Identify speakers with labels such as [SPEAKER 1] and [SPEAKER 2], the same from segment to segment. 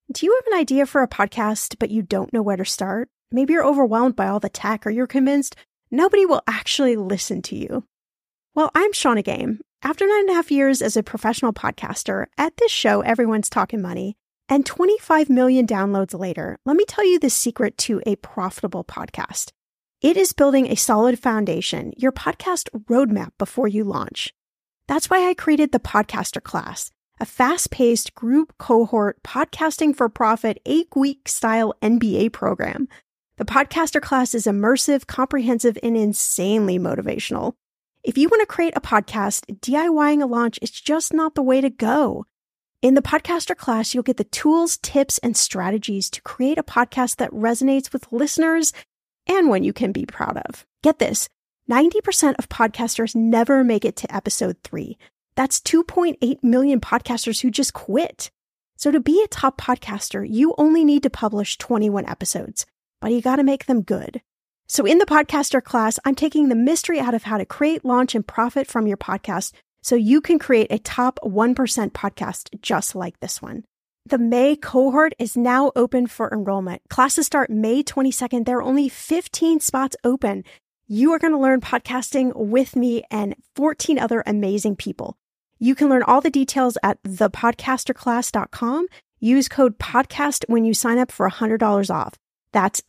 [SPEAKER 1] Do you have an idea for a podcast, but you don't know where to start? Maybe you're overwhelmed by all the tech, or you're convinced nobody will actually listen to you. Well, I'm Shannah Game. After 9.5 years as a professional podcaster, at this show, everyone's talking money, and 25 million downloads later, let me tell you the secret to a profitable podcast. It is building a solid foundation, your podcast roadmap before you launch. That's why I created the Podcaster Class, a fast-paced group cohort podcasting for profit 8-week style MBA program. The Podcaster Class is immersive, comprehensive, and insanely motivational. If you want to create a podcast, DIYing a launch is just not the way to go. In the Podcaster Class, you'll get the tools, tips, and strategies to create a podcast that resonates with listeners and one you can be proud of. Get this, 90% of podcasters never make it to episode 3. That's 2.8 million podcasters who just quit. So to be a top podcaster, you only need to publish 21 episodes, but you got to make them good. So in the Podcaster Class, I'm taking the mystery out of how to create, launch, and profit from your podcast so you can create a top 1% podcast just like this one. The May cohort is now open for enrollment. Classes start May 22nd. There are only 15 spots open. You are going to learn podcasting with me and 14 other amazing people. You can learn all the details at thepodcasterclass.com. Use code PODCAST when you sign up for $100 off. That's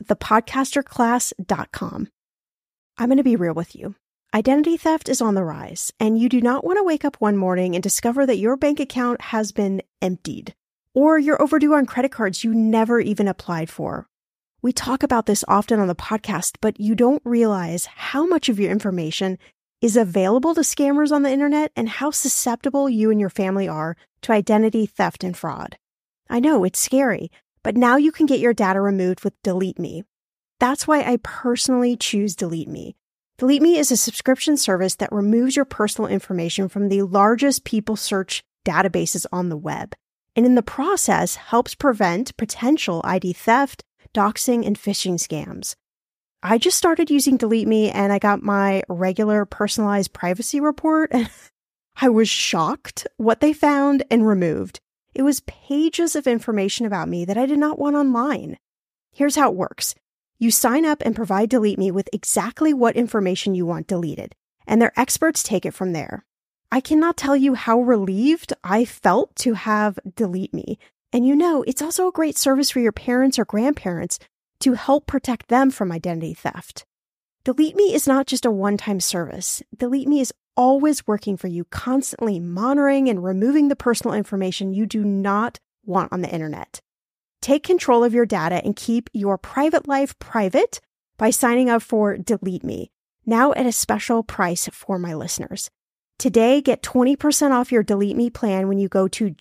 [SPEAKER 1] thepodcasterclass.com. I'm going to be real with you. Identity theft is on the rise, and you do not want to wake up one morning and discover that your bank account has been emptied, or you're overdue on credit cards you never even applied for. We talk about this often on the podcast, but you don't realize how much of your information is available to scammers on the internet and how susceptible you and your family are to identity theft and fraud. I know it's scary, but now you can get your data removed with Delete Me. That's why I personally choose Delete Me. Delete Me is a subscription service that removes your personal information from the largest people search databases on the web, and in the process helps prevent potential ID theft, doxing, and phishing scams. I just started using Delete Me and I got my regular personalized privacy report and I was shocked what they found and removed. It was pages of information about me that I did not want online. Here's how it works. You sign up and provide Delete Me with exactly what information you want deleted, and their experts take it from there. I cannot tell you how relieved I felt to have Delete Me. And it's also a great service for your parents or grandparents to help protect them from identity theft. Delete Me is not just a one-time service. Delete Me is always working for you, constantly monitoring and removing the personal information you do not want on the internet. Take control of your data and keep your private life private by signing up for Delete Me, now at a special price for my listeners. Today, get 20% off your Delete Me plan when you go to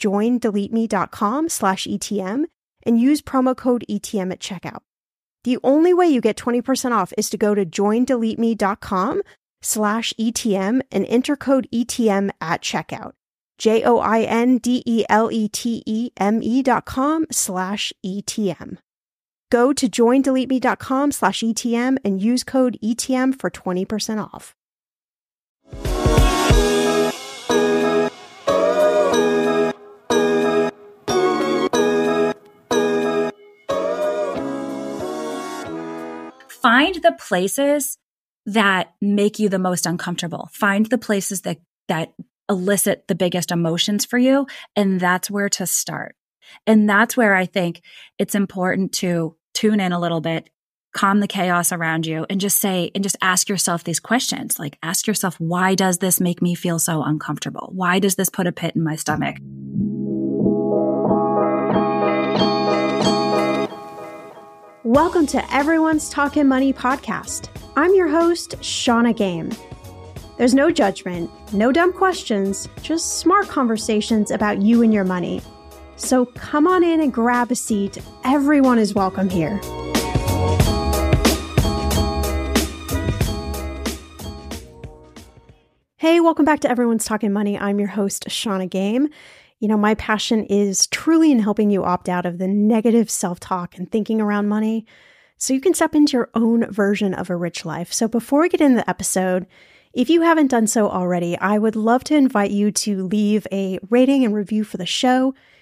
[SPEAKER 1] joindeleteme.com/ETM and use promo code ETM at checkout. The only way you get 20% off is to go to joindeleteme.com/ETM and enter code ETM at checkout. joindeleteme.com/ETM. Go to joindeleteme.com/ETM and use code ETM for 20% off.
[SPEAKER 2] Find the places that make you the most uncomfortable. Find the places that elicit the biggest emotions for you, and that's where to start. And that's where I think it's important to tune in a little bit, calm the chaos around you, and just ask yourself these questions. Like, ask yourself, why does this make me feel so uncomfortable? Why does this put a pit in my stomach?
[SPEAKER 1] Welcome to Everyone's Talking Money podcast. I'm your host, Shannah Game. There's no judgment, no dumb questions, just smart conversations about you and your money. So come on in and grab a seat. Everyone is welcome here. Hey, welcome back to Everyone's Talking Money. I'm your host, Shannah Game. My passion is truly in helping you opt out of the negative self-talk and thinking around money so you can step into your own version of a rich life. So before we get into the episode, if you haven't done so already, I would love to invite you to leave a rating and review for the show.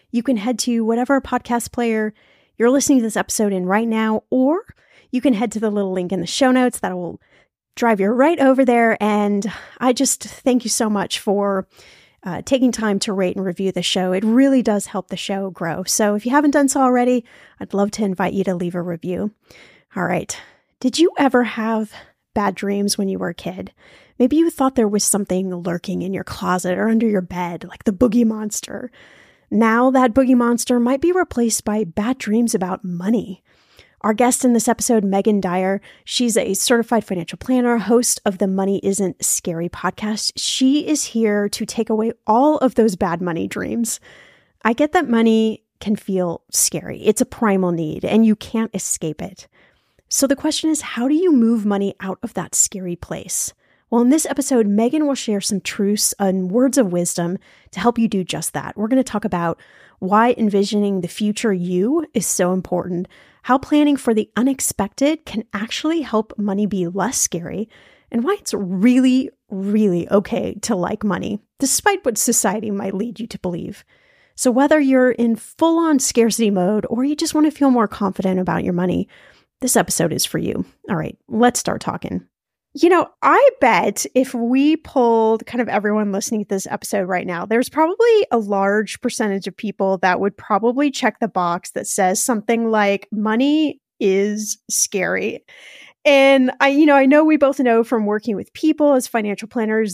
[SPEAKER 1] you can head to whatever podcast player you're listening to this episode in right now, or you can head to the little link in the show notes that will drive you right over there. And I just thank you so much for taking time to rate and review the show. It really does help the show grow. So if you haven't done so already, I'd love to invite you to leave a review. All right. Did you ever have bad dreams when you were a kid? Maybe you thought there was something lurking in your closet or under your bed, like the boogie monster. Now that boogie monster might be replaced by bad dreams about money. Our guest in this episode, Megan Dyer, she's a certified financial planner, host of the Money Isn't Scary podcast. She is here to take away all of those bad money dreams. I get that money can feel scary. It's a primal need, and you can't escape it. So the question is, how do you move money out of that scary place? Well, in this episode, Megan will share some truths and words of wisdom to help you do just that. We're going to talk about why envisioning the future you is so important, how planning for the unexpected can actually help money be less scary, and why it's really, really okay to like money, despite what society might lead you to believe. So whether you're in full-on scarcity mode or you just want to feel more confident about your money, this episode is for you. All right, let's start talking. You know, I bet if we polled kind of everyone listening to this episode right now, there's probably a large percentage of people that would probably check the box that says something like money is scary. And I know we both know from working with people as financial planners,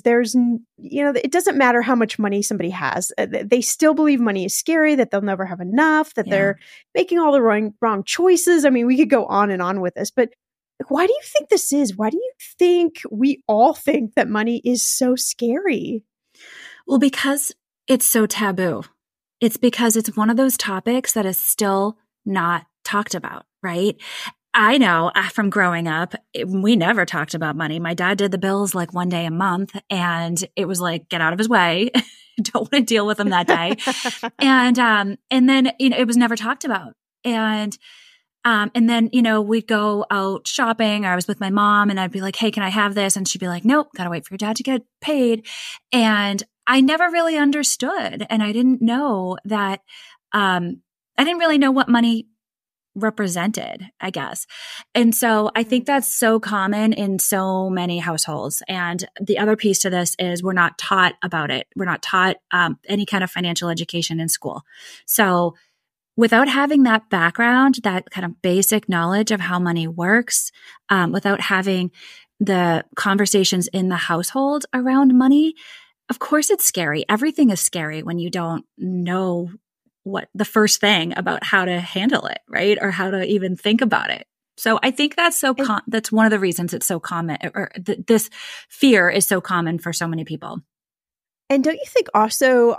[SPEAKER 1] it doesn't matter how much money somebody has. They still believe money is scary, that they'll never have enough, that they're making all the wrong choices. I mean, we could go on and on with this, but why do you think this is? Why do you think we all think that money is so scary?
[SPEAKER 2] Well, because it's so taboo. It's because it's one of those topics that is still not talked about, right? I know from growing up, we never talked about money. My dad did the bills like one day a month, and it was like, get out of his way. Don't want to deal with him that day. And then, it was never talked about. And then, we'd go out shopping, or I was with my mom and I'd be like, hey, can I have this? And she'd be like, nope, gotta wait for your dad to get paid. And I never really understood. And I didn't know that, I didn't really know what money represented, I guess. And so I think that's so common in so many households. And the other piece to this is we're not taught about it. We're not taught any kind of financial education in school. So without having that background, that kind of basic knowledge of how money works, without having the conversations in the household around money, of course it's scary. Everything is scary when you don't know what the first thing about how to handle it, right? Or how to even think about it. So I think that's that's one of the reasons it's so common, or this fear is so common for so many people.
[SPEAKER 1] And don't you think also,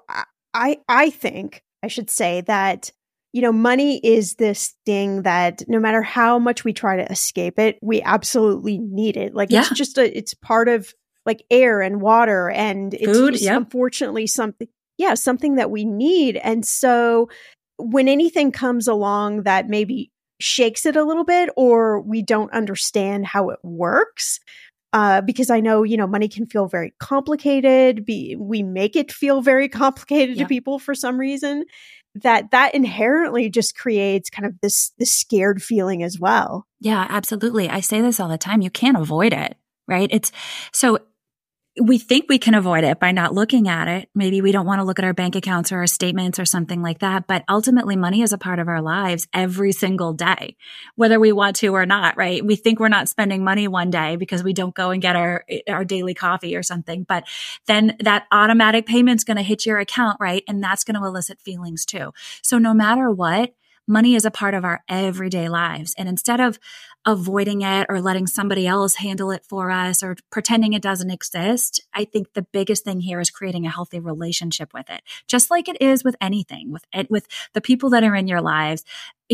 [SPEAKER 1] I think I should say that, money is this thing that no matter how much we try to escape it, we absolutely need it. Like it's just it's part of like air and water, and it's
[SPEAKER 2] food,
[SPEAKER 1] just unfortunately something that we need. And so when anything comes along that maybe shakes it a little bit, or we don't understand how it works, because I know, money can feel very complicated. We make it feel very complicated to people for some reason, that inherently just creates kind of this scared feeling as well.
[SPEAKER 2] Yeah, absolutely. I say this all the time. You can't avoid it, right? So we think we can avoid it by not looking at it. Maybe we don't want to look at our bank accounts or our statements or something like that. But ultimately, money is a part of our lives every single day, whether we want to or not, right? We think we're not spending money one day because we don't go and get our daily coffee or something. But then that automatic payment's going to hit your account, right? And that's going to elicit feelings too. So no matter what, money is a part of our everyday lives. And instead of avoiding it or letting somebody else handle it for us or pretending it doesn't exist, I think the biggest thing here is creating a healthy relationship with it, just like it is with anything, with the people that are in your lives,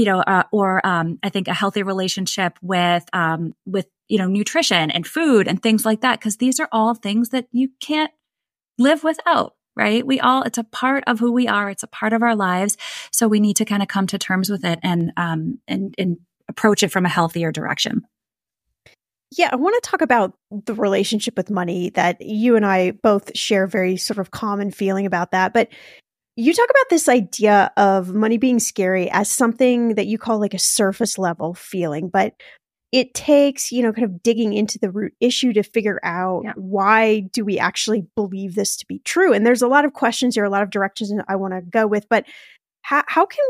[SPEAKER 2] I think a healthy relationship with nutrition and food and things like that, because these are all things that you can't live without. Right? It's a part of who we are. It's a part of our lives. So we need to kind of come to terms with it and approach it from a healthier direction.
[SPEAKER 1] Yeah, I want to talk about the relationship with money that you and I both share very sort of common feeling about that. But, You talk about this idea of money being scary as something that you call like a surface level feeling, but it takes, kind of digging into the root issue to figure out why do we actually believe this to be true? And there's a lot of questions here, a lot of directions I want to go with, but how can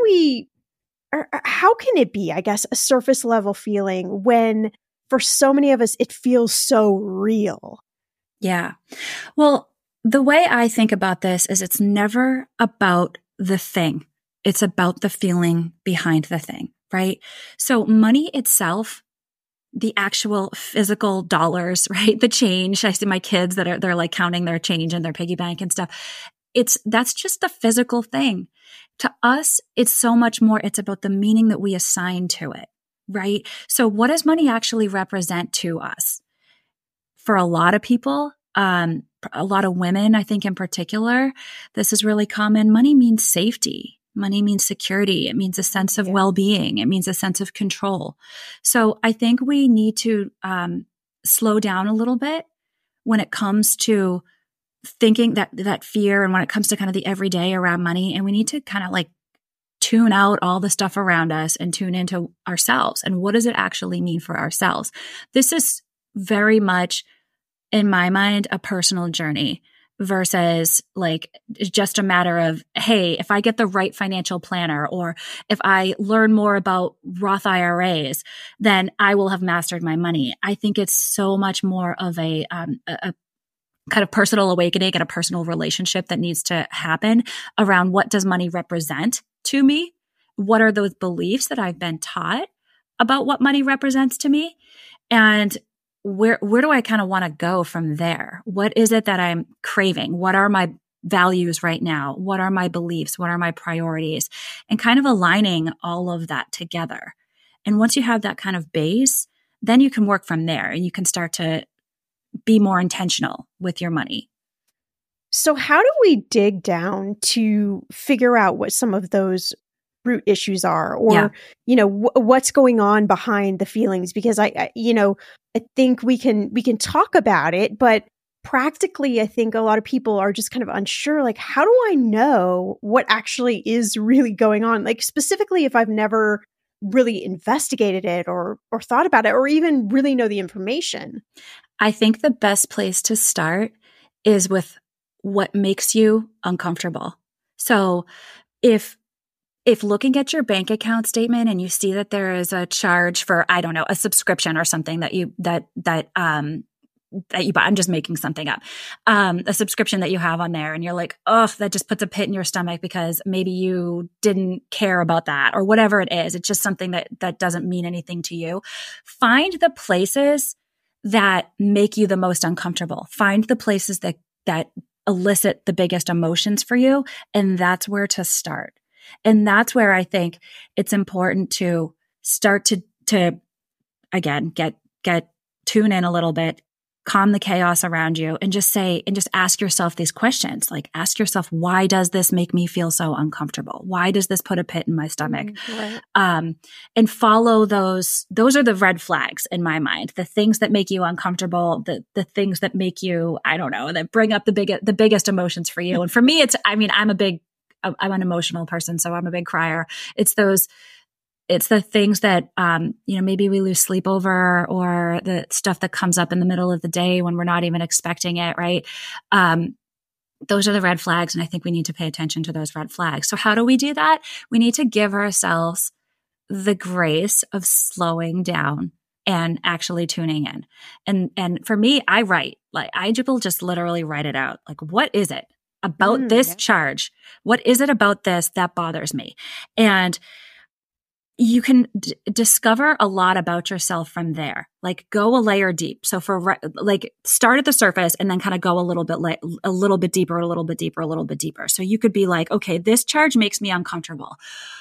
[SPEAKER 1] it be, I guess, a surface level feeling when for so many of us, it feels so real?
[SPEAKER 2] Yeah. Well, the way I think about this is it's never about the thing. It's about the feeling behind the thing, right? So money itself, the actual physical dollars, right? The change. I see my kids they're like counting their change in their piggy bank and stuff. That's just the physical thing. To us, it's so much more. It's about the meaning that we assign to it, right? So what does money actually represent to us? For a lot of people, a lot of women, I think in particular, this is really common. Money means safety. Money means security. It means a sense of well-being. It means a sense of control. So I think we need to slow down a little bit when it comes to thinking that fear, and when it comes to kind of the everyday around money. And we need to kind of like tune out all the stuff around us and tune into ourselves. And what does it actually mean for ourselves? This is very much, in my mind, a personal journey versus like just a matter of, hey, if I get the right financial planner, or if I learn more about Roth IRAs, then I will have mastered my money. I think it's so much more of a kind of personal awakening and a personal relationship that needs to happen around what does money represent to me? What are those beliefs that I've been taught about what money represents to me? And where do I kind of want to go from there? What is it that I'm craving? What are my values right now? What are my beliefs? What are my priorities? And kind of aligning all of that together. And once you have that kind of base, then you can work from there and you can start to be more intentional with your money.
[SPEAKER 1] So how do we dig down to figure out what some of those root issues are, or, what's going on behind the feelings? Because I think we can talk about it, but practically, I think a lot of people are just kind of unsure, like, how do I know what actually is really going on? Like, specifically, if I've never really investigated it or thought about it, or even really know the information.
[SPEAKER 2] I think the best place to start is with what makes you uncomfortable. So if looking at your bank account statement and you see that there is a charge for, I don't know, a subscription or something that you buy, I'm just making something up, a subscription that you have on there, and you're like, oh, that just puts a pit in your stomach because maybe you didn't care about that, or whatever it is. It's just something that doesn't mean anything to you. Find the places that make you the most uncomfortable. Find the places that elicit the biggest emotions for you. And that's where to start. And that's where I think it's important to start to again, tune in a little bit, calm the chaos around you, and just ask yourself these questions. Like, ask yourself, why does this make me feel so uncomfortable? Why does this put a pit in my stomach?
[SPEAKER 1] Right.
[SPEAKER 2] And follow those. Those are the red flags in my mind. The things that make you uncomfortable, the things that make you, I don't know, that bring up the biggest emotions for you. And for me, I'm an emotional person, so I'm a big crier. It's the things that, maybe we lose sleep over, or the stuff that comes up in the middle of the day when we're not even expecting it, right? Those are the red flags. And I think we need to pay attention to those red flags. So how do we do that? We need to give ourselves the grace of slowing down and actually tuning in. And for me, I will just literally write it out. Like, what is it about this charge? What is it about this that bothers me? And you can discover a lot about yourself from there. Like, go a layer deep. So start at the surface and then kind of go a little bit deeper. So you could be like, okay, this charge makes me uncomfortable.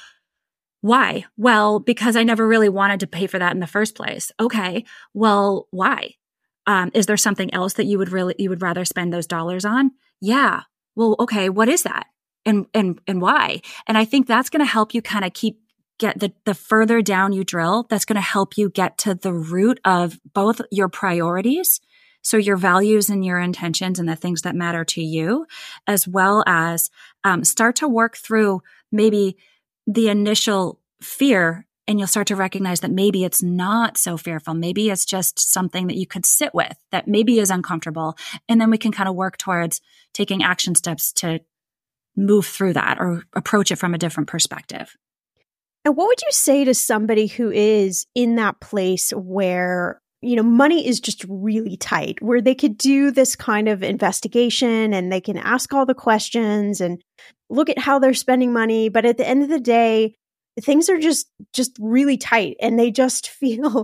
[SPEAKER 2] Why? Well, because I never really wanted to pay for that in the first place. Okay. Well, why? Is there something else that you would rather spend those dollars on? Yeah. Well, okay. What is that? And why? And I think that's going to help you kind of get the further down you drill, that's going to help you get to the root of both your priorities So your values and your intentions and the things that matter to you, as well as start to work through maybe the initial fear, and you'll start to recognize that maybe it's not so fearful. Maybe it's just something that you could sit with that maybe is uncomfortable. And then we can kind of work towards taking action steps to move through that or approach it from a different perspective.
[SPEAKER 1] And what would you say to somebody who is in that place where, money is just really tight, where they could do this kind of investigation and they can ask all the questions and look at how they're spending money. But at the end of the day, things are just really tight and they just feel,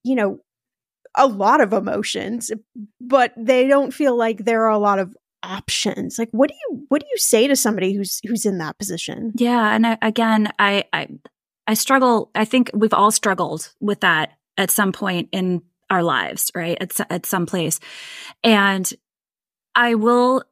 [SPEAKER 1] a lot of emotions, but they don't feel like there are a lot of options. Like, what do you say to somebody who's in that position?
[SPEAKER 2] Yeah. And I struggle. I think we've all struggled with that at some point in our lives, right? At some place. And I will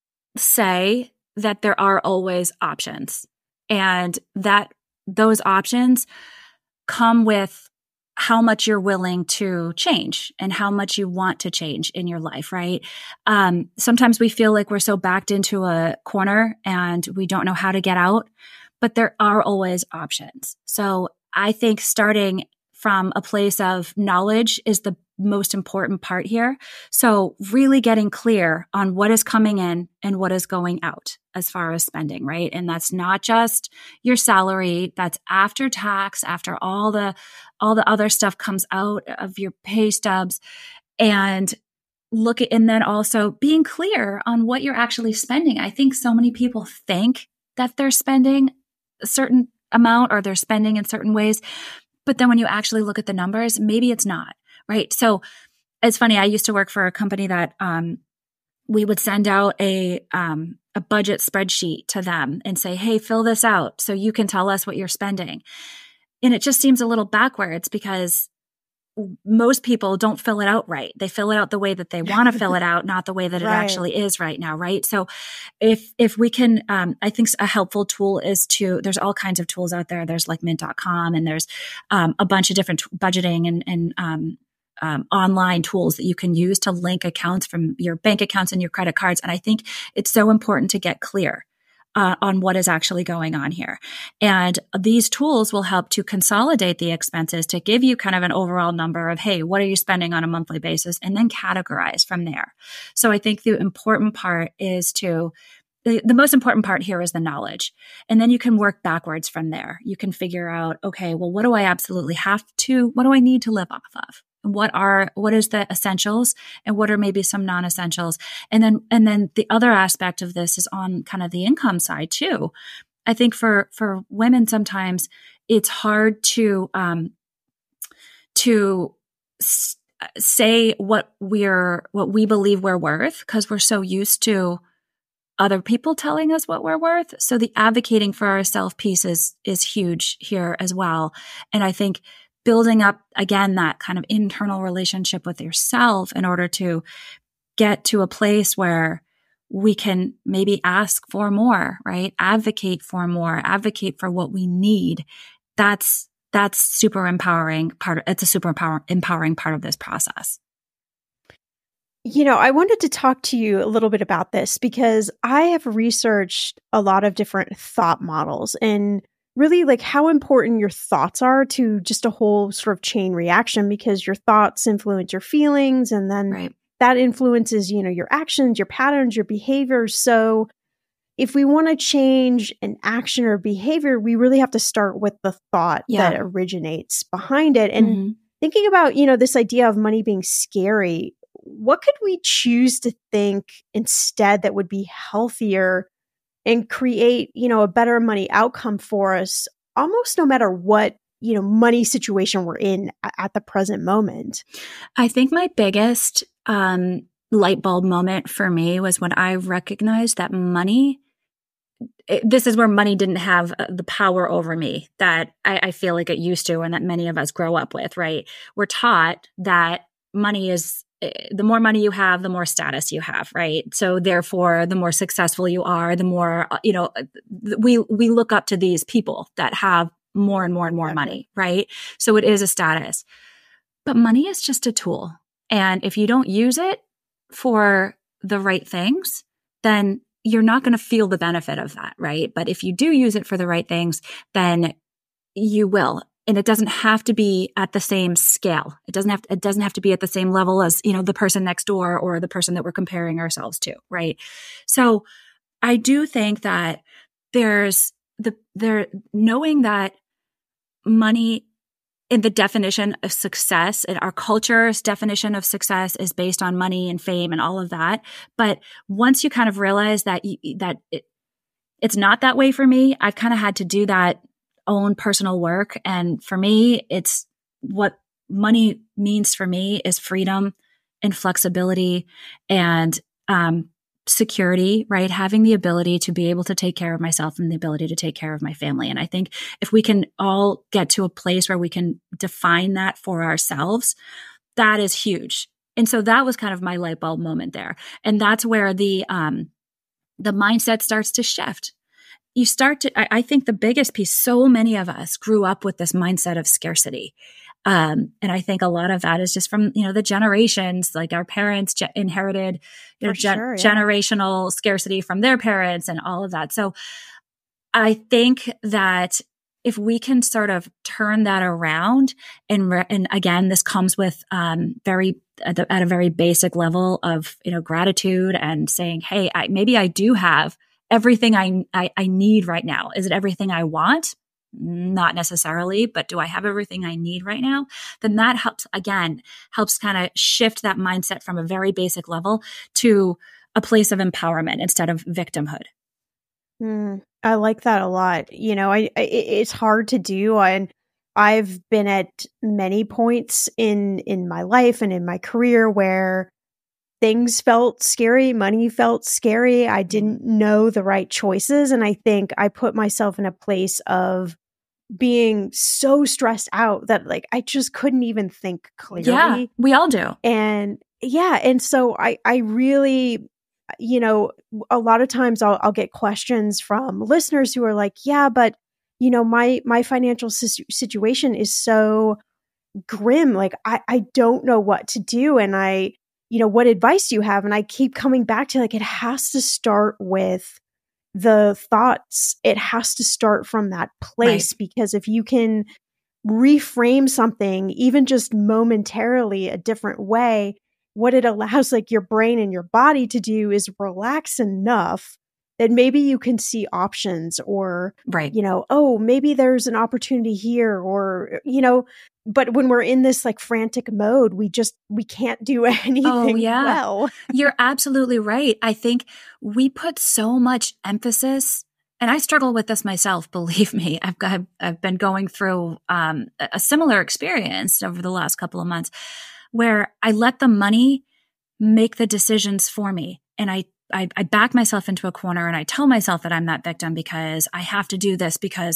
[SPEAKER 2] say that there are always options, and that those options come with how much you're willing to change and how much you want to change in your life, right? Sometimes we feel like we're so backed into a corner and we don't know how to get out, but there are always options. So I think starting from a place of knowledge is the most important part here. So really getting clear on what is coming in and what is going out as far as spending, right? And that's not just your salary, that's after tax, after all the other stuff comes out of your pay stubs, and and then also being clear on what you're actually spending. I think so many people think that they're spending a certain amount or they're spending in certain ways, but then when you actually look at the numbers, maybe it's not. Right. So it's funny. I used to work for a company that we would send out a budget spreadsheet to them and say, hey, fill this out so you can tell us what you're spending. And it just seems a little backwards because most people don't fill it out right. They fill it out the way that they want to fill it out, not the way that it actually is right now. Right. So if we can, I think a helpful tool is there's all kinds of tools out there. There's like mint.com and there's a bunch of different budgeting and online tools that you can use to link accounts from your bank accounts and your credit cards. And I think it's so important to get clear on what is actually going on here. And these tools will help to consolidate the expenses to give you kind of an overall number of, hey, what are you spending on a monthly basis? And then categorize from there. So I think the important part is the most important part here is the knowledge. And then you can work backwards from there. You can figure out, okay, well, what do I need to live off of? What is the essentials and what are maybe some non-essentials? And then the other aspect of this is on kind of the income side too. I think for women, sometimes it's hard to say what we believe we're worth because we're so used to other people telling us what we're worth. So the advocating for ourselves piece is huge here as well. And I think building up, again, that kind of internal relationship with yourself in order to get to a place where we can maybe ask for more, right? Advocate for more, advocate for what we need. That's super empowering it's a super empowering part of this process.
[SPEAKER 1] I wanted to talk to you a little bit about this because I have researched a lot of different thought models and really like how important your thoughts are to just a whole sort of chain reaction, because your thoughts influence your feelings and then that influences, your actions, your patterns, your behaviors. So if we want to change an action or behavior, we really have to start with the thought that originates behind it. And thinking about, this idea of money being scary, what could we choose to think instead that would be healthier and create, a better money outcome for us, almost no matter what, money situation we're in at the present moment?
[SPEAKER 2] I think my biggest light bulb moment for me was when I recognized that this is where money didn't have the power over me that I feel like it used to and that many of us grow up with, right? We're taught that money is, the more money you have, the more status you have, right? So therefore, the more successful you are, the more, we look up to these people that have more and more and more money, right? So it is a status. But money is just a tool. And if you don't use it, for the right things, then you're not going to feel the benefit of that, right? But if you do use it for the right things, then you will. And it doesn't have to be at the same scale. It doesn't have to be at the same level as, the person next door or the person that we're comparing ourselves to, right? So I do think that knowing that money in the definition of success, and our culture's definition of success is based on money and fame and all of that. But once you kind of realize that it's not that way for me, I've kind of had to do that own personal work. And for me, it's what money means for me is freedom and flexibility and security, right? Having the ability to be able to take care of myself and the ability to take care of my family. And I think if we can all get to a place where we can define that for ourselves, that is huge. And so that was kind of my light bulb moment there. And that's where the mindset starts to shift. I think the biggest piece, so many of us grew up with this mindset of scarcity. And I think a lot of that is just from, the generations, like our parents inherited generational scarcity from their parents and all of that. So I think that if we can sort of turn that around and again, this comes with, at a very basic level of, gratitude and saying, hey, maybe I do have everything I need right now. Is it everything I want? Not necessarily, but do I have everything I need right now? Then that helps kind of shift that mindset from a very basic level to a place of empowerment instead of victimhood.
[SPEAKER 1] I like that a lot. It's hard to do. And I've been at many points in my life and in my career where things felt scary, money felt scary. I didn't know the right choices. And I think I put myself in a place of being so stressed out that I just couldn't even think clearly.
[SPEAKER 2] Yeah, we all do.
[SPEAKER 1] And so I really, a lot of times I'll get questions from listeners who are like, yeah, but my financial situation is so grim. I don't know what to do. And what advice do you have? And I keep coming back to it has to start with the thoughts. It has to start from that place, right? Because if you can reframe something, even just momentarily a different way, what it allows your brain and your body to do is relax enough that maybe you can see options or,
[SPEAKER 2] right.
[SPEAKER 1] Maybe there's an opportunity here or, but when we're in this frantic mode, we can't do anything well.
[SPEAKER 2] You're absolutely right. I think we put so much emphasis, and I struggle with this myself, believe me. I've been going through a similar experience over the last couple of months where I let the money make the decisions for me. And I back myself into a corner and I tell myself that I'm that victim because I have to do this because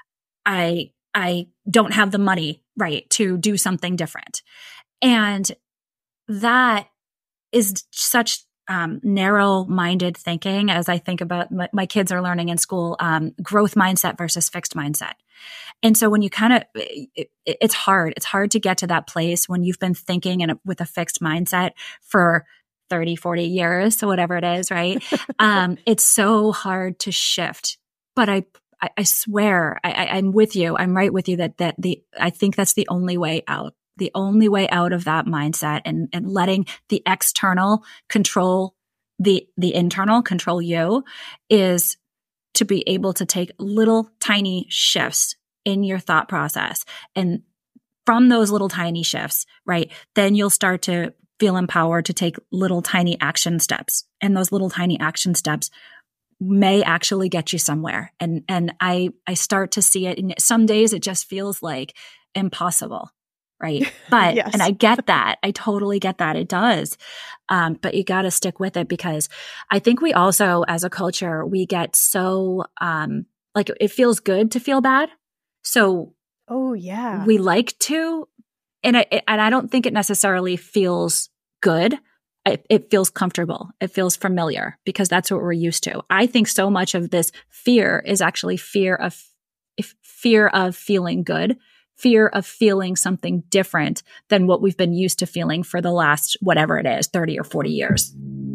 [SPEAKER 2] I don't have the money, right, to do something different. And that is such narrow-minded thinking as I think about my kids are learning in school, growth mindset versus fixed mindset. And so when you it's hard. It's hard to get to that place when you've been thinking with a fixed mindset for 30, 40 years, so whatever it is, right? It's so hard to shift. But I swear, I'm with you. I'm right with you that I think that's the only way out. The only way out of that mindset and letting the external control the internal, control you, is to be able to take little tiny shifts in your thought process. And from those little tiny shifts, right, then you'll start to feel empowered to take little tiny action steps. And those little tiny action steps may actually get you somewhere. And I start to see it. And some days it just feels like impossible. Right. But, yes. And I get that. I totally get that. It does. But you got to stick with it because I think we also, as a culture, we get so, it feels good to feel bad. So,
[SPEAKER 1] oh yeah,
[SPEAKER 2] we like to, and I don't think it necessarily feels good. It feels comfortable. It feels familiar because that's what we're used to. I think so much of this fear is actually fear of feeling good, fear of feeling something different than what we've been used to feeling for the last, whatever it is, 30 or 40 years.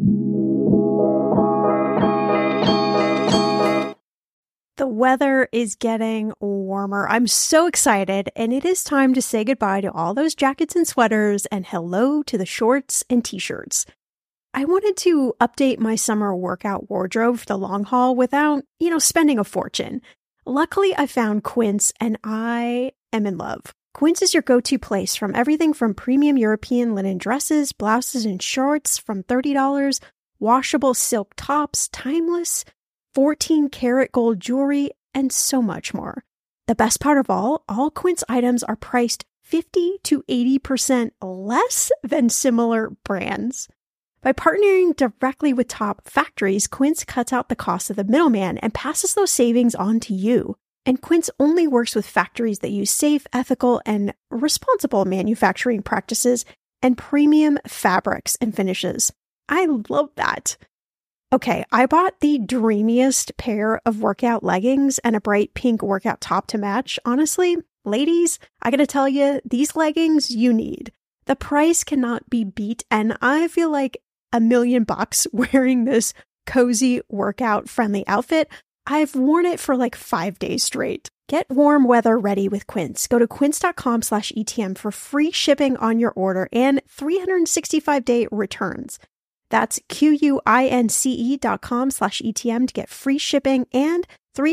[SPEAKER 1] The weather is getting warmer. I'm so excited, and it is time to say goodbye to all those jackets and sweaters and hello to the shorts and t-shirts. I wanted to update my summer workout wardrobe for the long haul without, spending a fortune. Luckily, I found Quince, and I am in love. Quince is your go-to place from everything from premium European linen dresses, blouses, and shorts from $30, washable silk tops, timeless 14-karat gold jewelry, and so much more. The best part of all Quince items are priced 50 to 80% less than similar brands. By partnering directly with top factories, Quince cuts out the cost of the middleman and passes those savings on to you. And Quince only works with factories that use safe, ethical, and responsible manufacturing practices and premium fabrics and finishes. I love that. Okay, I bought the dreamiest pair of workout leggings and a bright pink workout top to match. Honestly, ladies, I gotta tell you, these leggings you need. The price cannot be beat, and I feel like $1 million wearing this cozy workout friendly outfit. I've worn it for like 5 days straight. Get warm weather ready with Quince. Go to quince.com/ETM for free shipping on your order and 365-day returns. That's QUINCE.com/ETM to get free shipping and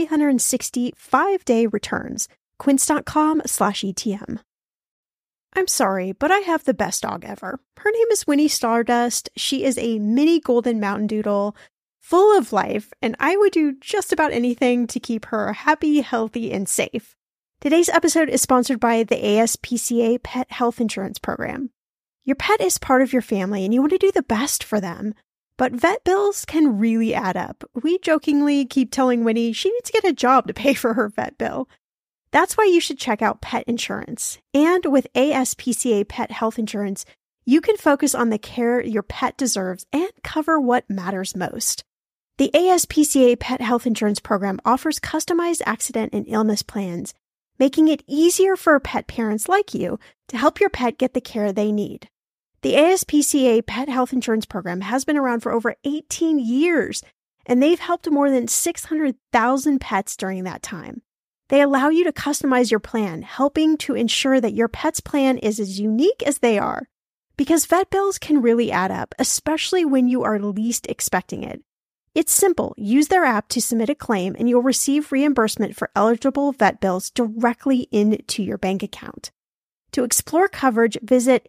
[SPEAKER 1] 365-day returns. Quince.com/ETM. I'm sorry, but I have the best dog ever. Her name is Winnie Stardust. She is a mini golden mountain doodle, full of life, and I would do just about anything to keep her happy, healthy, and safe. Today's episode is sponsored by the ASPCA Pet Health Insurance Program. Your pet is part of your family and you want to do the best for them. But vet bills can really add up. We jokingly keep telling Winnie she needs to get a job to pay for her vet bill. That's why you should check out pet insurance. And with ASPCA Pet Health Insurance, you can focus on the care your pet deserves and cover what matters most. The ASPCA Pet Health Insurance Program offers customized accident and illness plans, making it easier for pet parents like you to help your pet get the care they need. The ASPCA Pet Health Insurance Program has been around for over 18 years, and they've helped more than 600,000 pets during that time. They allow you to customize your plan, helping to ensure that your pet's plan is as unique as they are. Because vet bills can really add up, especially when you are least expecting it. It's simple. Use their app to submit a claim, and you'll receive reimbursement for eligible vet bills directly into your bank account. To explore coverage, visit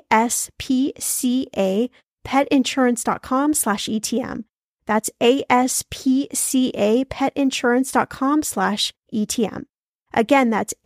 [SPEAKER 1] aspcapetinsurance.com/ETM. That's aspcapetinsurance.com/ETM. Again, that's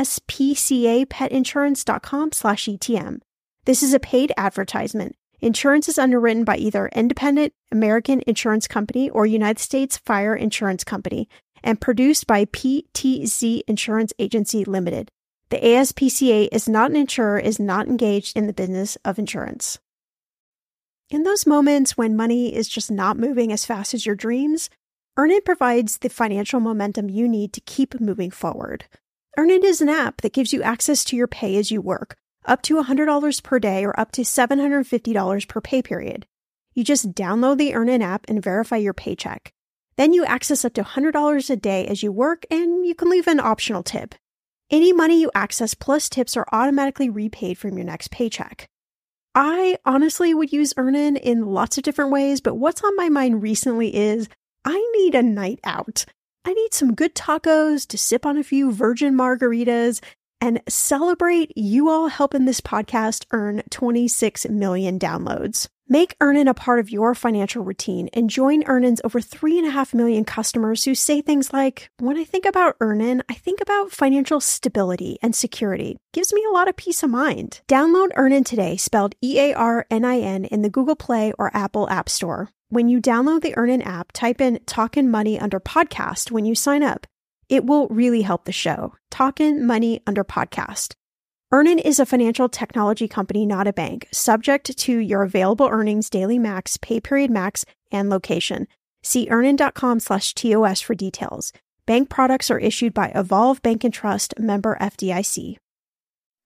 [SPEAKER 1] aspcapetinsurance.com/ETM. This is a paid advertisement. Insurance is underwritten by either Independent American Insurance Company or United States Fire Insurance Company and produced by PTZ Insurance Agency Limited. The ASPCA is not an insurer, is not engaged in the business of insurance. In those moments when money is just not moving as fast as your dreams, Earnin provides the financial momentum you need to keep moving forward. Earnin is an app that gives you access to your pay as you work, up to $100 per day or up to $750 per pay period. You just download the Earnin app and verify your paycheck. Then you access up to $100 a day as you work, and you can leave an optional tip. Any money you access plus tips are automatically repaid from your next paycheck. I honestly would use Earnin in lots of different ways, but what's on my mind recently is I need a night out. I need some good tacos to sip on a few virgin margaritas and celebrate you all helping this podcast earn 26 million downloads. Make Earnin a part of your financial routine and join Earnin's over 3.5 million customers who say things like, when I think about Earnin, I think about financial stability and security. Gives me a lot of peace of mind. Download Earnin today, spelled EARNIN, in the Google Play or Apple App Store. When you download the Earnin app, type in Talkin' Money under podcast when you sign up. It will really help the show. Talkin' Money under podcast. Earnin is a financial technology company, not a bank, subject to your available earnings, daily max, pay period max, and location. See earnin.com/TOS for details. Bank products are issued by Evolve Bank and Trust, member FDIC.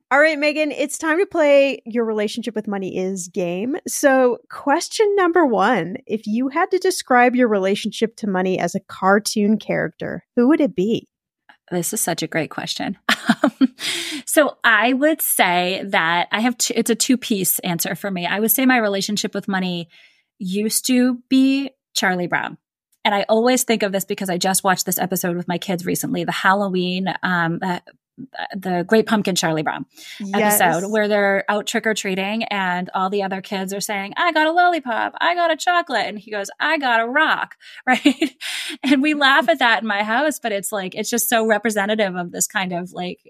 [SPEAKER 1] All right, Megan, it's time to play Your Relationship with Money Is game. So question number 1, if you had to describe your relationship to money as a cartoon character, who would it be?
[SPEAKER 2] This is such a great question. So I would say that it's a 2-piece answer for me. I would say my relationship with money used to be Charlie Brown. And I always think of this because I just watched this episode with my kids recently, the Halloween, the Great Pumpkin Charlie Brown episode, where they're out trick-or-treating and all the other kids are saying, I got a lollipop, I got a chocolate. And he goes, I got a rock, right? And we laugh at that in my house, but it's like, it's just so representative of this kind of like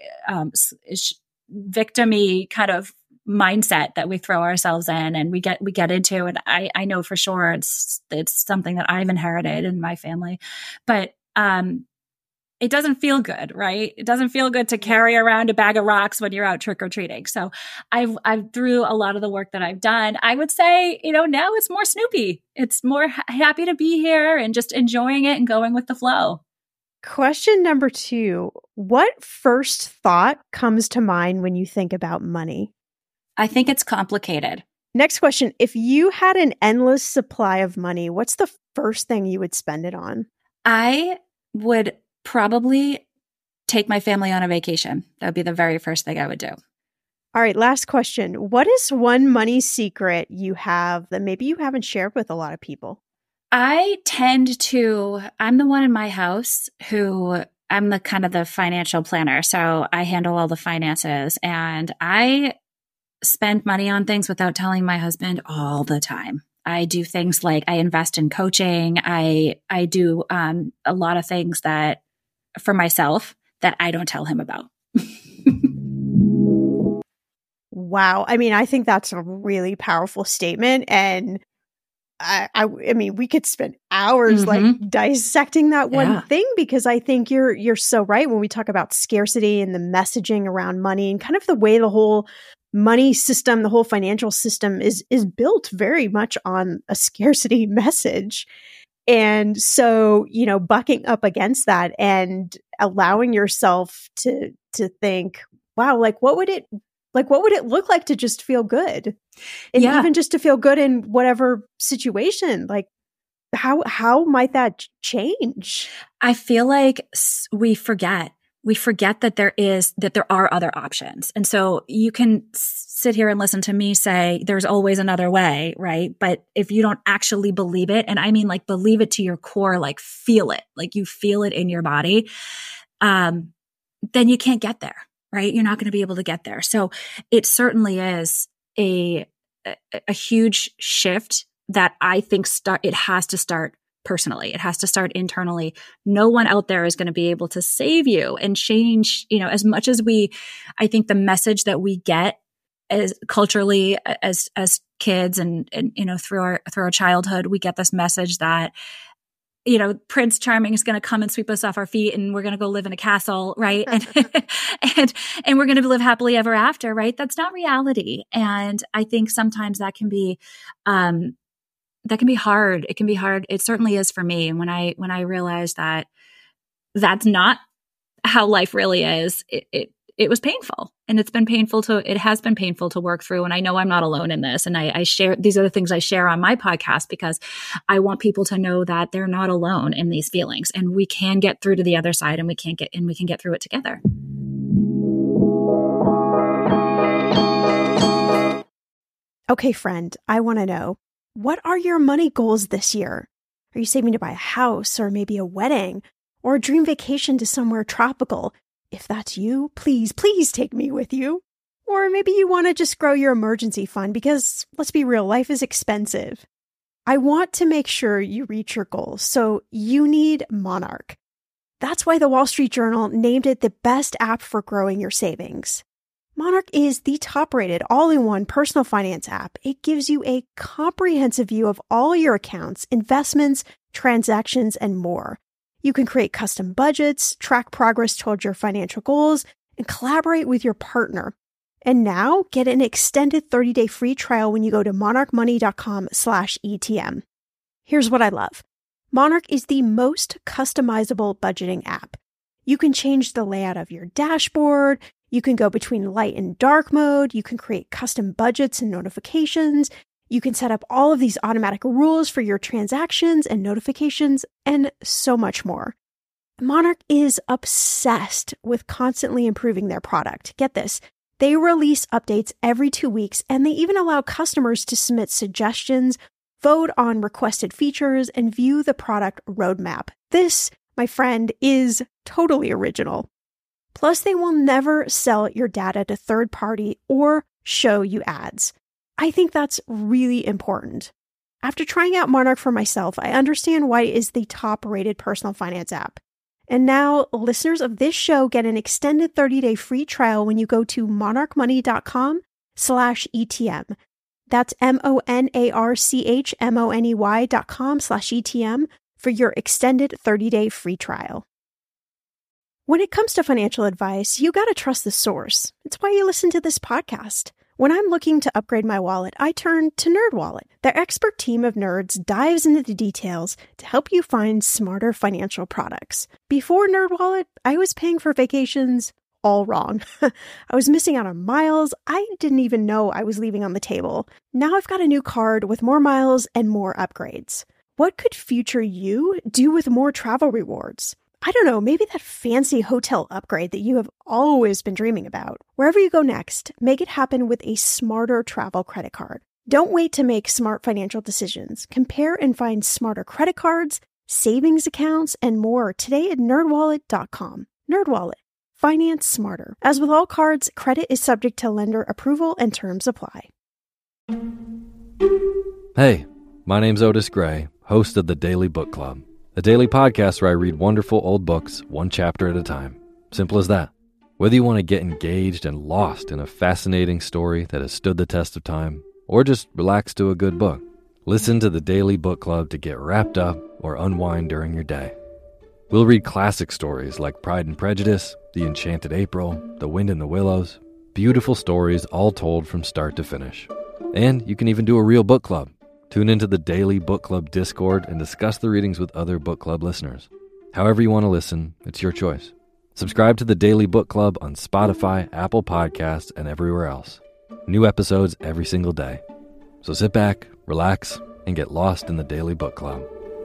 [SPEAKER 2] victim-y kind of mindset that we throw ourselves in and we get into. And I know for sure it's something that I've inherited in my family, but it doesn't feel good, right? It doesn't feel good to carry around a bag of rocks when you're out trick-or-treating. So I've through a lot of the work that I've done, I would say, now it's more Snoopy. It's more happy to be here and just enjoying it and going with the flow.
[SPEAKER 1] Question number 2, what first thought comes to mind when you think about money?
[SPEAKER 2] I think it's complicated.
[SPEAKER 1] Next question, if you had an endless supply of money, what's the first thing you would spend it on?
[SPEAKER 2] I would probably take my family on a vacation. That would be the very first thing I would do.
[SPEAKER 1] All right, last question. What is one money secret you have that maybe you haven't shared with a lot of people?
[SPEAKER 2] I'm the one in my house who I'm the kind of the financial planner. So I handle all the finances and I spend money on things without telling my husband all the time. I do things like I invest in coaching. I do a lot of things that for myself that I don't tell him about.
[SPEAKER 1] Wow. I mean, I think that's a really powerful statement. And I mean, we could spend hours like dissecting that one thing, because I think you're so right when we talk about scarcity and the messaging around money and kind of the way the whole money system, the whole financial system is built very much on a scarcity message. And so, bucking up against that and allowing yourself to think, wow, what would it look like to just feel good? And even just to feel good in whatever situation, like how might that change?
[SPEAKER 2] I feel like we forget that there are other options. And so you can sit here and listen to me say there's always another way, right? But if you don't actually believe it, and I mean like believe it to your core, like feel it, like you feel it in your body, then you can't get there, right? You're not going to be able to get there. So it certainly is a huge shift that I think it has to start personally. It has to start internally. No one out there is going to be able to save you and change, as much as I think the message that we get as culturally as kids and through our childhood, we get this message that, Prince Charming is going to come and sweep us off our feet and we're going to go live in a castle, right? and we're going to live happily ever after, right? That's not reality. And I think sometimes that can be hard. It can be hard. It certainly is for me. And when I realized that that's not how life really is, it was painful, and it has been painful to work through. And I know I'm not alone in this. And I share, these are the things I share on my podcast because I want people to know that they're not alone in these feelings, and we can get through to the other side, and we can get through it together.
[SPEAKER 1] Okay, friend, I want to know, what are your money goals this year? Are you saving to buy a house, or maybe a wedding, or a dream vacation to somewhere tropical? If that's you, please take me with you. Or maybe you want to just grow your emergency fund because, let's be real, life is expensive. I want to make sure you reach your goals, so you need Monarch. That's why the Wall Street Journal named it the best app for growing your savings. Monarch is the top-rated all-in-one personal finance app. It gives you a comprehensive view of all your accounts, investments, transactions, and more. You can create custom budgets, track progress towards your financial goals, and collaborate with your partner. And now, get an extended 30-day free trial when you go to monarchmoney.com/ETM. Here's what I love. Monarch is the most customizable budgeting app. You can change the layout of your dashboard, You can go between light and dark mode. You can create custom budgets and notifications. You can set up all of these automatic rules for your transactions and notifications, and so much more. Monarch is obsessed with constantly improving their product. Get this. They release updates every 2 weeks, and they even allow customers to submit suggestions, vote on requested features, and view the product roadmap. This, my friend, is totally original. Plus, they will never sell your data to third party or show you ads. I think that's really important. After trying out Monarch for myself, I understand why it is the top-rated personal finance app. And now, listeners of this show get an extended 30-day free trial when you go to monarchmoney.com/ETM. That's monarchmoney.com/ETM for your extended 30-day free trial. When it comes to financial advice, you gotta trust the source. It's why you listen to this podcast. When I'm looking to upgrade my wallet, I turn to NerdWallet. Their expert team of nerds dives into the details to help you find smarter financial products. Before NerdWallet, I was paying for vacations all wrong. I was missing out on miles I didn't even know I was leaving on the table. Now I've got a new card with more miles and more upgrades. What could future you do with more travel rewards? I don't know, maybe that fancy hotel upgrade that you have always been dreaming about. Wherever you go next, make it happen with a smarter travel credit card. Don't wait to make smart financial decisions. Compare and find smarter credit cards, savings accounts, and more today at nerdwallet.com. NerdWallet. Finance smarter. As with all cards, credit is subject to lender approval and terms apply.
[SPEAKER 3] Hey, my name's Otis Gray, host of the Daily Book Club. A daily podcast where I read wonderful old books, one chapter at a time. Simple as that. Whether you want to get engaged and lost in a fascinating story that has stood the test of time, or just relax to a good book, listen to the Daily Book Club to get wrapped up or unwind during your day. We'll read classic stories like Pride and Prejudice, The Enchanted April, The Wind in the Willows, beautiful stories all told from start to finish. And you can even do a real book club. Tune into the Daily Book Club Discord and discuss the readings with other book club listeners. However you want to listen, it's your choice. Subscribe to the Daily Book Club on Spotify, Apple Podcasts, and everywhere else. New episodes every single day. So sit back, relax, and get lost in the Daily Book Club.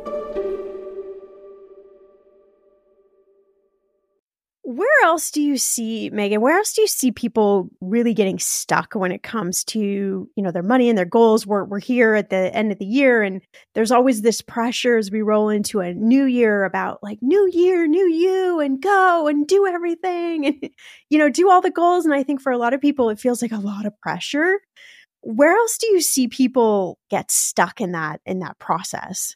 [SPEAKER 1] Where else do you see, Megan, where else do you see people really getting stuck when it comes to, their money and their goals? We're here at the end of the year, and there's always this pressure as we roll into a new year about like new year, new you, and go and do everything and, do all the goals. And I think for a lot of people, it feels like a lot of pressure. Where else do you see people get stuck in that process?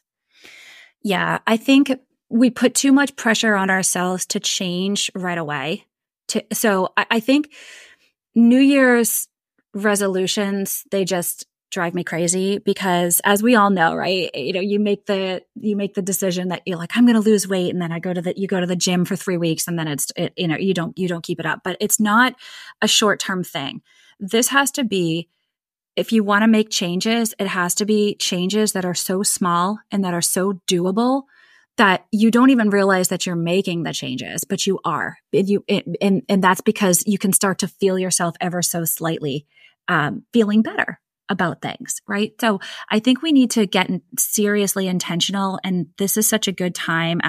[SPEAKER 2] Yeah, I think we put too much pressure on ourselves to change right away. So I think New Year's resolutions, they just drive me crazy because, as we all know, right? You make the decision that you're like, I'm going to lose weight, and then you go to the gym for 3 weeks, and then you don't keep it up. But it's not a short-term thing. This has to be, if you want to make changes, it has to be changes that are so small and that are so doable that you don't even realize that you're making the changes, but you are. And that's because you can start to feel yourself ever so slightly feeling better about things, right? So I think we need to get seriously intentional. And this is such a good time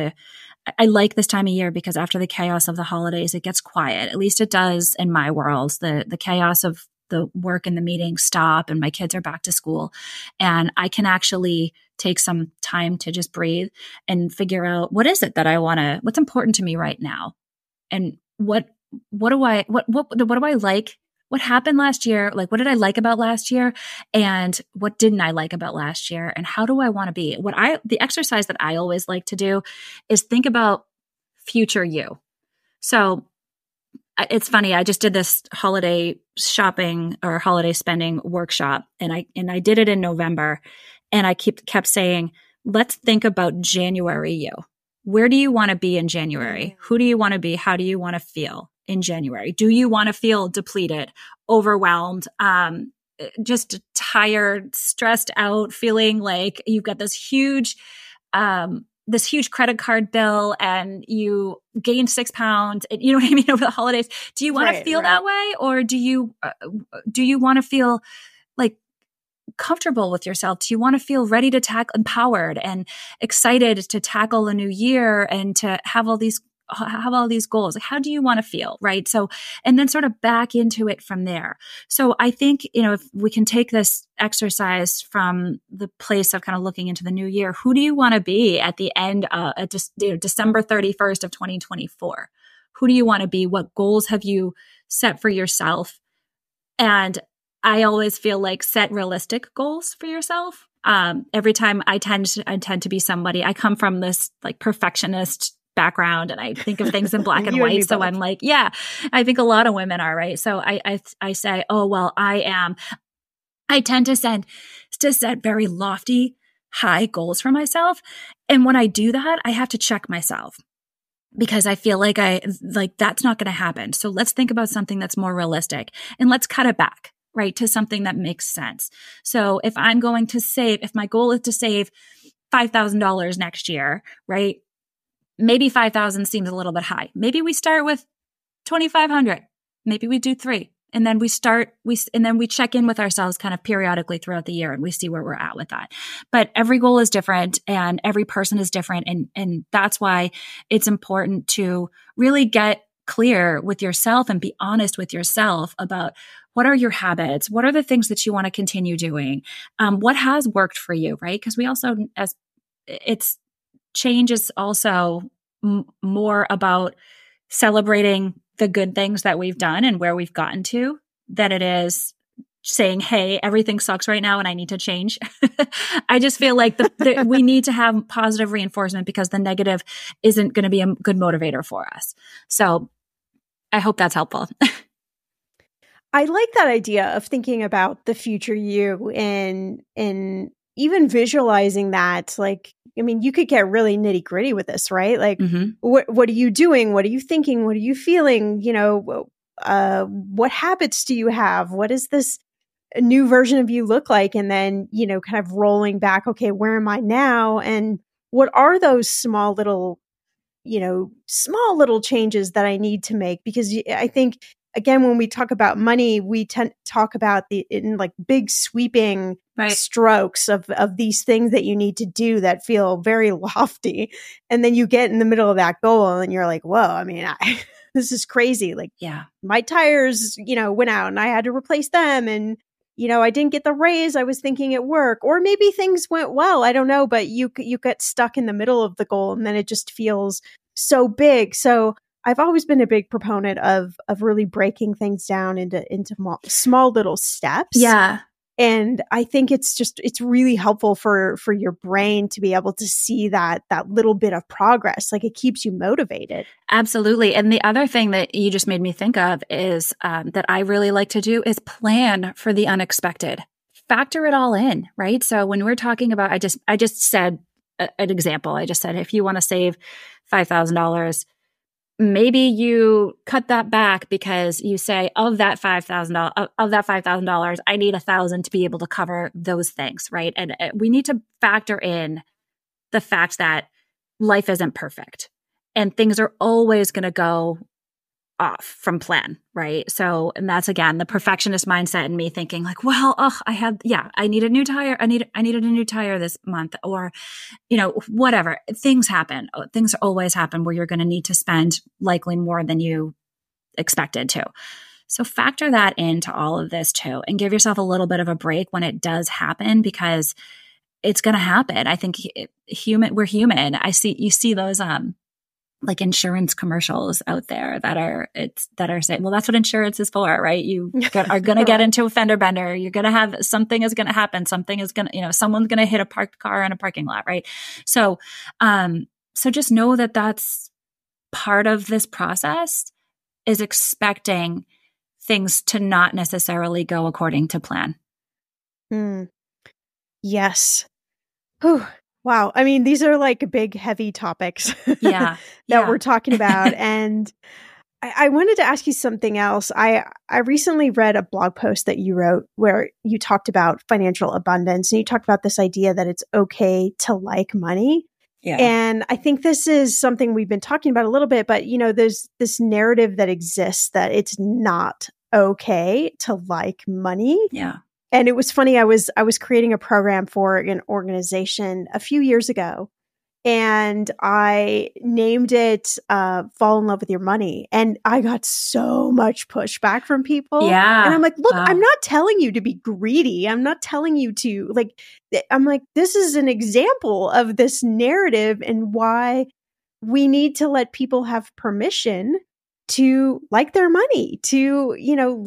[SPEAKER 2] I like this time of year because after the chaos of the holidays, it gets quiet. At least it does in my world. The chaos of the work and the meetings stop, and my kids are back to school, and I can actually take some time to just breathe and figure out what is it that I want to, what's important to me right now, and what do I like? What happened last year? Like, what did I like about last year, and what didn't I like about last year, and how do I want to be? The exercise that I always like to do is think about future you. So it's funny. I just did this holiday shopping or holiday spending workshop, and I did it in November, and I kept saying, let's think about January you. Where do you want to be in January? Who do you want to be? How do you want to feel in January? Do you want to feel depleted, overwhelmed, just tired, stressed out, feeling like you've got this huge this huge credit card bill and you gained 6 pounds, and, you know what I mean, over the holidays. Do you want to feel that way? Or do you want to feel like comfortable with yourself? Do you want to feel ready to empowered and excited to tackle a new year and to have all these goals? Like, how do you want to feel? Right. So, and then sort of back into it from there. So I think, if we can take this exercise from the place of kind of looking into the new year, who do you want to be at the end, at just, December 31st of 2024? Who do you want to be? What goals have you set for yourself? And I always feel like set realistic goals for yourself. Every time I tend to be somebody, I come from this like perfectionist background and I think of things in black and white. So I'm like, yeah, I think a lot of women are, right? So I say, oh, well, I tend to set very lofty, high goals for myself. And when I do that, I have to check myself because I feel like that's not going to happen. So let's think about something that's more realistic and let's cut it back, right, to something that makes sense. So if my goal is to save $5,000 next year, right? Maybe 5,000 seems a little bit high. Maybe we start with 2,500. Maybe we do 3. And then we check in with ourselves kind of periodically throughout the year and we see where we're at with that. But every goal is different and every person is different. And that's why it's important to really get clear with yourself and be honest with yourself about what are your habits? What are the things that you want to continue doing? What has worked for you, right? Because we also, change is also more about celebrating the good things that we've done and where we've gotten to than it is saying, hey, everything sucks right now and I need to change. I just feel like we need to have positive reinforcement because the negative isn't going to be a good motivator for us. So I hope that's helpful.
[SPEAKER 1] I like that idea of thinking about the future you and even visualizing that. Like, I mean, you could get really nitty gritty with this, right? Like, what are you doing? What are you thinking? What are you feeling? What habits do you have? What does this new version of you look like? And then, kind of rolling back, okay, where am I now? And what are those small little changes that I need to make? Because I think, again, when we talk about money, we tend to talk about in like big sweeping strokes of these things that you need to do that feel very lofty. And then you get in the middle of that goal and you're like, whoa, I mean, this is crazy. Like, my tires, went out and I had to replace them. And, I didn't get the raise I was thinking at work, or maybe things went well. I don't know, but you get stuck in the middle of the goal and then it just feels so big. So I've always been a big proponent of really breaking things down into small little steps.
[SPEAKER 2] Yeah.
[SPEAKER 1] And I think it's really helpful for your brain to be able to see that little bit of progress. Like, it keeps you motivated.
[SPEAKER 2] Absolutely. And the other thing that you just made me think of is that I really like to do is plan for the unexpected. Factor it all in, right? So when we're talking about, I just said an example. I just said, if you want to save $5,000, maybe you cut that back because you say, of that $5,000, I need $1,000 to be able to cover those things, right? And we need to factor in the fact that life isn't perfect and things are always going to go off from plan, right? So, and that's again the perfectionist mindset in me thinking like, well, I need a new tire. I needed a new tire this month, or whatever. Things happen. Things always happen where you're going to need to spend likely more than you expected to. So factor that into all of this too, and give yourself a little bit of a break when it does happen, because it's going to happen. I think we're human. You see those like insurance commercials out there that are saying, well, that's what insurance is for, right? You are going to get into a fender bender. You're going to have, something is going to happen. Something is going to, someone's going to hit a parked car in a parking lot, right? So, so just know that that's part of this process, is expecting things to not necessarily go according to plan.
[SPEAKER 1] Yes. Whew. Wow. I mean, these are like big, heavy topics that we're talking about. And I wanted to ask you something else. I recently read a blog post that you wrote where you talked about financial abundance, and you talked about this idea that it's okay to like money.
[SPEAKER 2] Yeah.
[SPEAKER 1] And I think this is something we've been talking about a little bit, but there's this narrative that exists that it's not okay to like money.
[SPEAKER 2] Yeah.
[SPEAKER 1] And it was funny. I was creating a program for an organization a few years ago, and I named it Fall in Love with Your Money. And I got so much pushback from people.
[SPEAKER 2] Yeah.
[SPEAKER 1] And I'm like, look,
[SPEAKER 2] Wow.
[SPEAKER 1] I'm not telling you to be greedy. I'm not telling you to I'm like, this is an example of this narrative and why we need to let people have permission to like their money, to,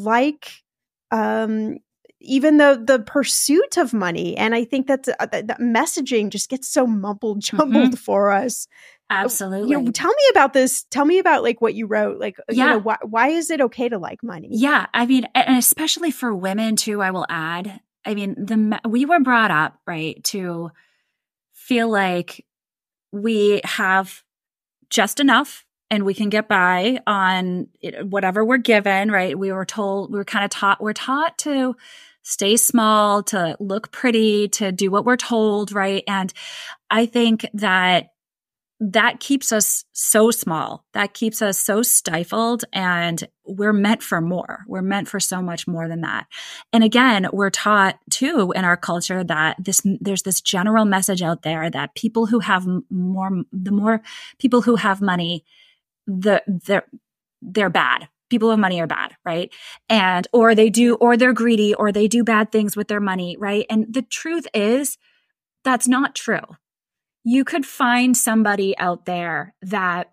[SPEAKER 1] even though the pursuit of money. And I think that messaging just gets so mumbled jumbled for us.
[SPEAKER 2] Absolutely.
[SPEAKER 1] Tell me about this. Tell me about what you wrote. Why is it okay to like money?
[SPEAKER 2] Yeah. I mean, and especially for women too, I will add, I mean, we were brought up, right, to feel like we have just enough and we can get by on whatever we're given, right? We're taught to stay small, to look pretty, to do what we're told, right? And I think that keeps us so small. That keeps us so stifled, and we're meant for more. We're meant for so much more than that. And again, we're taught too in our culture that there's this general message out there that people who have the more people who have money, they're bad. People with money are bad, right? Or they're greedy, or they do bad things with their money, right? And the truth is, that's not true. You could find somebody out there that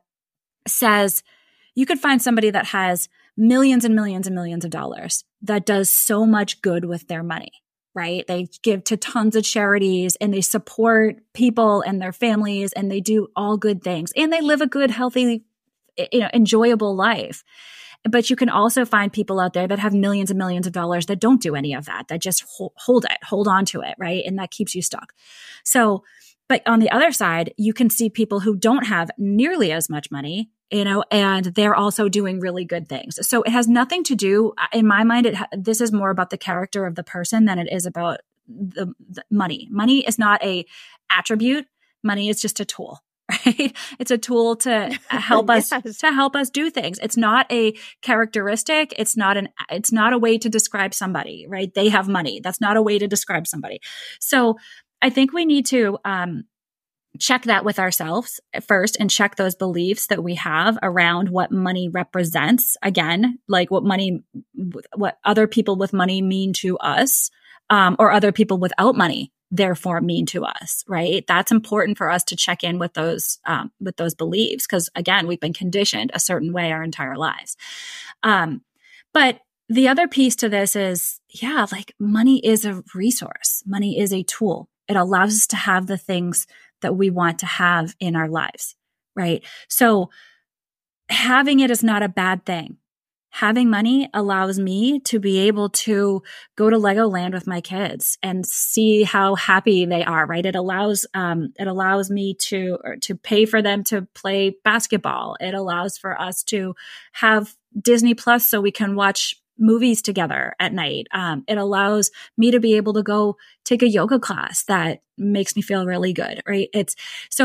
[SPEAKER 2] has millions and millions and millions of dollars that does so much good with their money, right? They give to tons of charities and they support people and their families and they do all good things and they live a good, healthy, enjoyable life. But you can also find people out there that have millions and millions of dollars that don't do any of that, that just hold on to it, right? And that keeps you stuck. So, but on the other side, you can see people who don't have nearly as much money, and they're also doing really good things. So it has nothing to do, in my mind, this is more about the character of the person than it is about the money. Money is not a attribute. Money is just a tool. Right? It's a tool to help us do things. It's not a characteristic. It's not a way to describe somebody, right? They have money. That's not a way to describe somebody. So I think we need to check that with ourselves first and check those beliefs that we have around what money represents. Again, like what other people with money mean to us, or other people without money therefore mean to us, right? That's important for us to check in with those beliefs, because again, we've been conditioned a certain way our entire lives. But the other piece to this is, money is a resource. Money is a tool. It allows us to have the things that we want to have in our lives, right? So having it is not a bad thing. Having money allows me to be able to go to Legoland with my kids and see how happy they are, right? It allows me to pay for them to play basketball. It allows for us to have Disney Plus so we can watch movies together at night. It allows me to be able to go take a yoga class that makes me feel really good, right? It's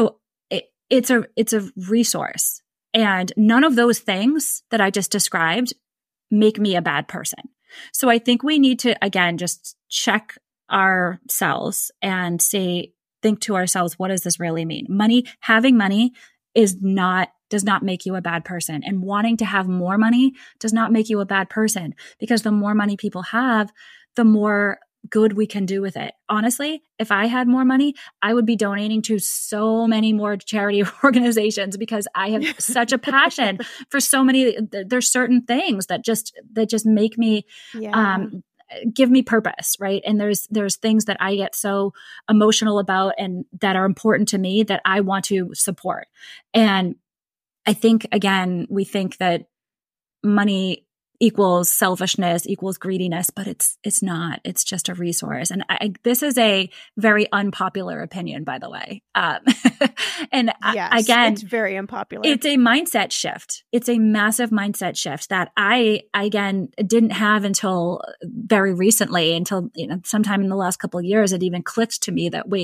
[SPEAKER 2] a resource. And none of those things that I just described make me a bad person. So I think we need to, again, just check ourselves and think to ourselves, what does this really mean? Having money does not make you a bad person. And wanting to have more money does not make you a bad person, because the more money people have, the more good we can do with it. Honestly, if I had more money, I would be donating to so many more charity organizations, because I have such a passion for so many. There's certain things that just make me, give me purpose, right? And there's things that I get so emotional about and that are important to me that I want to support. And I think, again, we think that money equals selfishness, equals greediness, but it's not. It's just a resource. And this is a very unpopular opinion, by the way. And
[SPEAKER 1] yes,
[SPEAKER 2] again,
[SPEAKER 1] it's very unpopular.
[SPEAKER 2] It's a mindset shift. It's a massive mindset shift that I again didn't have until very recently, until sometime in the last couple of years, it even clicked to me that, wait,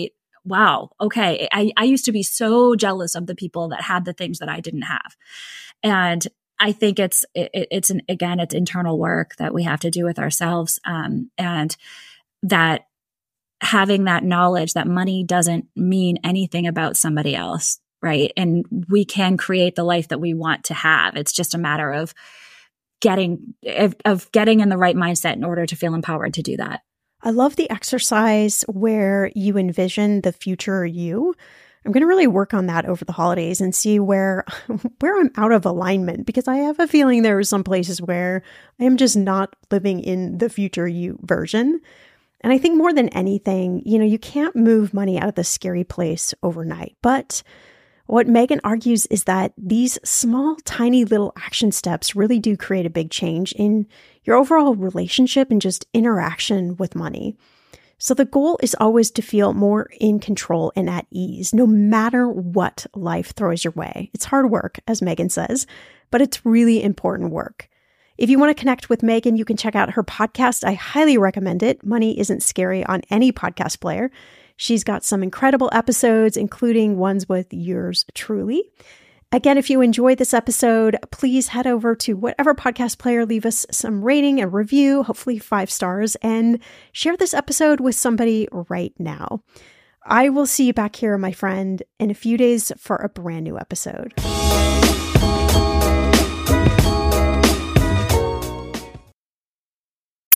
[SPEAKER 2] wow, okay, I used to be so jealous of the people that had the things that I didn't have. And I think it's internal work that we have to do with ourselves. And that having that knowledge that money doesn't mean anything about somebody else, right? And we can create the life that we want to have. It's just a matter of getting in the right mindset in order to feel empowered to do that.
[SPEAKER 1] I love the exercise where you envision the future you. I'm going to really work on that over the holidays and see where I'm out of alignment, because I have a feeling there are some places where I am just not living in the future you version. And I think more than anything, you can't move money out of this scary place overnight. But what Megan argues is that these small, tiny little action steps really do create a big change in your overall relationship and just interaction with money. So the goal is always to feel more in control and at ease, no matter what life throws your way. It's hard work, as Megan says, but it's really important work. If you want to connect with Megan, you can check out her podcast. I highly recommend it. Money Isn't Scary on any podcast player. She's got some incredible episodes, including ones with yours truly. Again, if you enjoyed this episode, please head over to whatever podcast player, leave us some rating and review, hopefully 5 stars, and share this episode with somebody right now. I will see you back here, my friend, in a few days for a brand new episode.